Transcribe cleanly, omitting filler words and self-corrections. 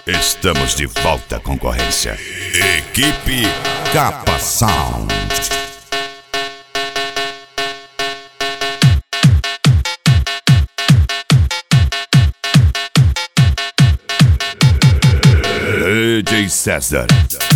Estamos de volta, concorrência. Equipe Capa Sound. DJ César.